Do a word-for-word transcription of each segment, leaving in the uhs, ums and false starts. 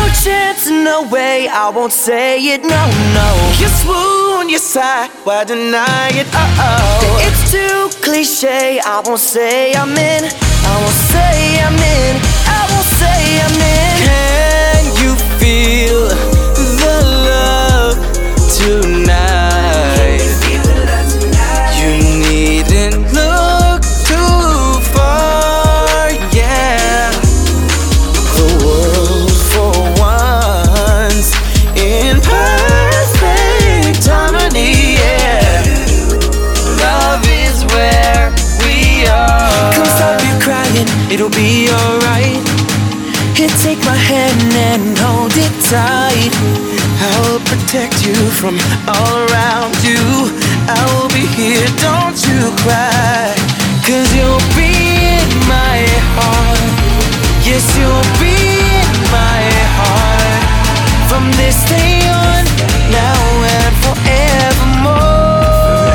chance, no way, I won't say it, no, no. You swoon, you sigh, why deny it, uh-oh. It's too cliche, I won't say I'm in, I won't say I'm in, I won't say I'm in. Can you feel the love tonight? You needn't look too far, yeah. The world for once in perfect harmony, yeah. Love is where we are. Come stop your crying, it'll be alright. Here, take my hand and hold it tight. I'll protect you from all around you. I will be here, don't you cry. Cause you'll be in my heart. Yes, you'll be in my heart. From this day on, now and forevermore.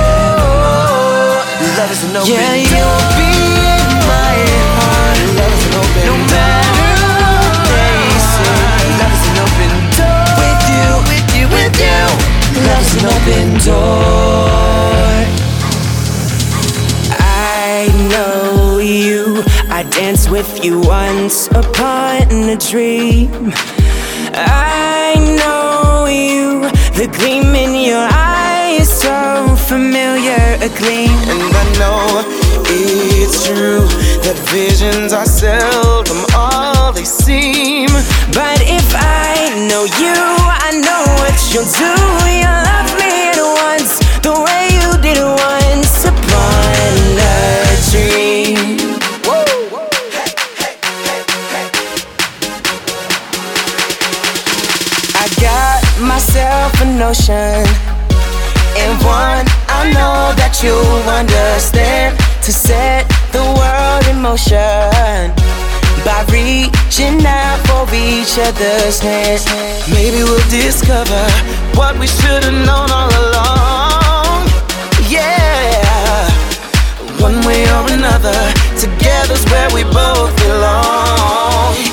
Love is an open yeah, door. Yeah, you'll be in my heart. Love is an open no door. No matter what they say. Love is an open door. With you, with you, with you. Love is an open door. I know you. I danced with you once upon a dream. I know you. The gleam in your eyes, so familiar, a gleam. And I know it's true that visions are seldom all they seem. But if I know you, I know what you'll do. You'll love me at once, the way you did once upon a dream. I got myself a notion, and one I know that you'll understand. To set the world in motion by reaching out for each other's hands. Maybe we'll discover what we should have known all along. Yeah, one way or another, together's where we both belong.